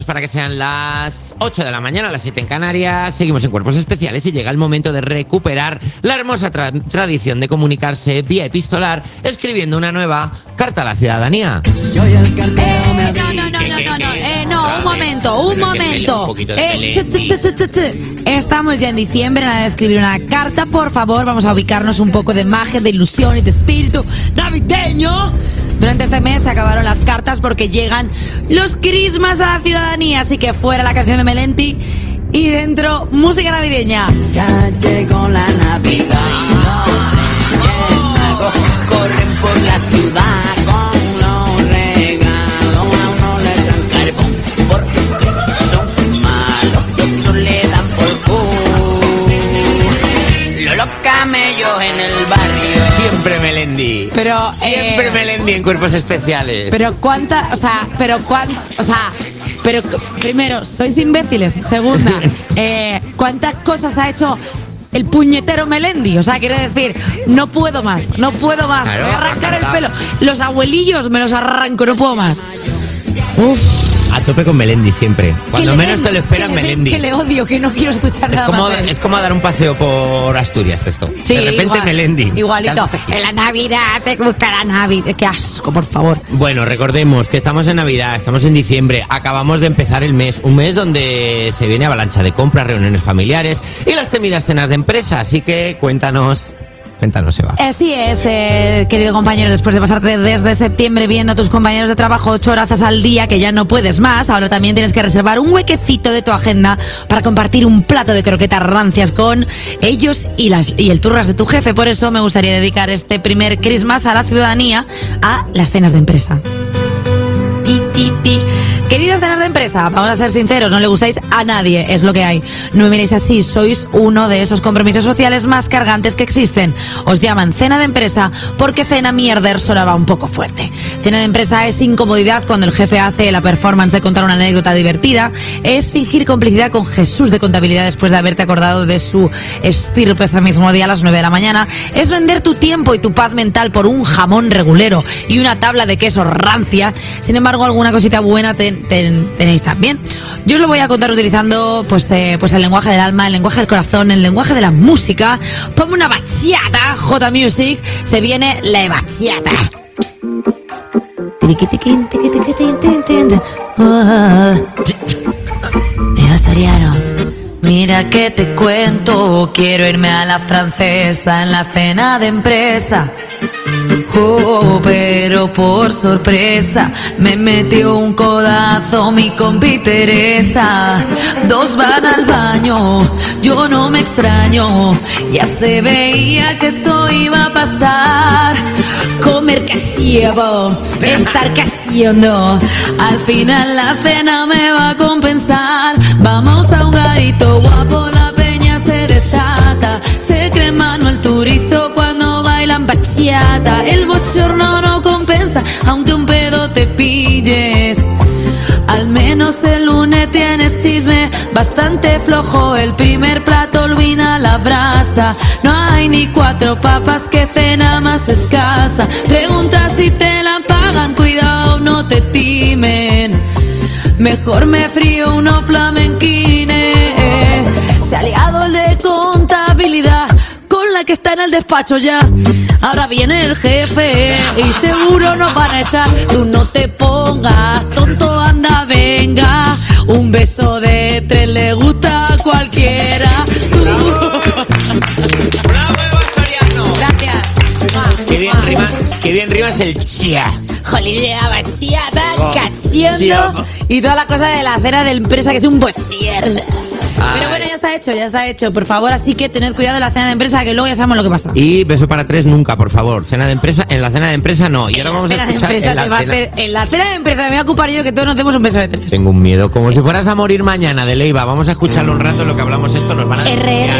Para que sean las 8 de la mañana, las 7 en Canarias. Seguimos en Cuerpos Especiales y llega el momento de recuperar la hermosa tradición de comunicarse vía epistolar, escribiendo una nueva carta a la ciudadanía. Un momento. Estamos ya en diciembre, nada de escribir una carta, por favor, vamos a ubicarnos un poco de magia, de ilusión y de espíritu navideño. Durante este mes se acabaron las cartas porque llegan los Christmas a la ciudadanía, así que fuera la canción de Melendi y dentro música navideña. Ya llegó la Navidad, corren por la ciudad con los regalos, a uno le dan carbón porque son malos y otros le dan por los camellos en el barrio. Siempre Melendi. Pero Siempre Melendi en Cuerpos Especiales. Pero primero, sois imbéciles. Segunda, ¿cuántas cosas ha hecho el puñetero Melendi? O sea, quiero decir, no puedo más. Claro, Voy a arrancar el pelo. Los abuelillos me los arranco, no puedo más. Uf. A tope con Melendi siempre. Cuando menos te lo esperas, Melendi. Que le odio, que no quiero escuchar nada más. Es como dar un paseo por Asturias esto. Sí, de repente igual, Melendi. Igualito. En la Navidad, te gusta la Navidad. Qué asco, por favor. Bueno, recordemos que estamos en Navidad, estamos en diciembre, acabamos de empezar el mes, un mes donde se viene avalancha de compras, reuniones familiares y las temidas cenas de empresa, así que cuéntanos, Eva. Así es, querido compañero, después de pasarte desde septiembre viendo a tus compañeros de trabajo 8 horas al día, que ya no puedes más, ahora también tienes que reservar un huequecito de tu agenda para compartir un plato de croquetas rancias con ellos y el turras de tu jefe. Por eso me gustaría dedicar este primer Christmas a la ciudadanía, a las cenas de empresa. Queridas cenas de empresa, vamos a ser sinceros, no le gustáis a nadie, es lo que hay. No me miréis así, sois uno de esos compromisos sociales más cargantes que existen. Os llaman cena de empresa porque cena mierder sonaba un poco fuerte. Cena de empresa es incomodidad cuando el jefe hace la performance de contar una anécdota divertida. Es fingir complicidad con Jesús de contabilidad después de haberte acordado de su estirpe ese mismo día a las 9 de la mañana. Es vender tu tiempo y tu paz mental por un jamón regulero y una tabla de queso rancia. Sin embargo, alguna cosita buena tenéis también. Yo os lo voy a contar utilizando pues el lenguaje del alma, el lenguaje del corazón, el lenguaje de la música. Ponme una bachata, J Music, se viene la bachata. Asturiano, mira que te cuento, quiero irme a la francesa en la cena de empresa. Oh, pero por sorpresa me metió un codazo mi compi Teresa. Dos van al baño, yo no me extraño, ya se veía que esto iba a pasar. Comer casiego, estar casiendo, al final la cena me va a compensar. Vamos a un garito guapo, la peña se desata, se cree Manuel Turizo cuando bailan bachata. El bochorno no compensa, aunque un pedo te pilles. Al menos el lunes tienes chisme bastante flojo. El primer plato olvida la brasa. No hay ni 4 papas, que cena más escasa. Pregunta si te la pagan, cuidado no te timen. Mejor me frío unos flamenquines. Se ha liado el de contabilidad con la que está en el despacho ya. Ahora viene el jefe y seguro nos van a echar. Tú no te pongas tonto, anda, venga. Un beso de 3 le gusta a cualquiera. ¡Bravo, Evasoriano! Gracias. Qué bien rimas el chia. Jolidea, bachata, cachondo y toda la cosa de la cena de empresa, que es un mierda. Pero bueno, ya está hecho. Por favor, así que tened cuidado en la cena de empresa, que luego ya sabemos lo que pasa. Y beso para 3 nunca, por favor. Cena de empresa, en la cena de empresa no. Y ahora vamos a escuchar en la cena de empresa me voy a ocupar yo, que todos nos demos un beso de 3. Tengo un miedo, como si fueras a morir mañana, de Leiva. Vamos a escucharlo un rato, en lo que hablamos esto nos van a...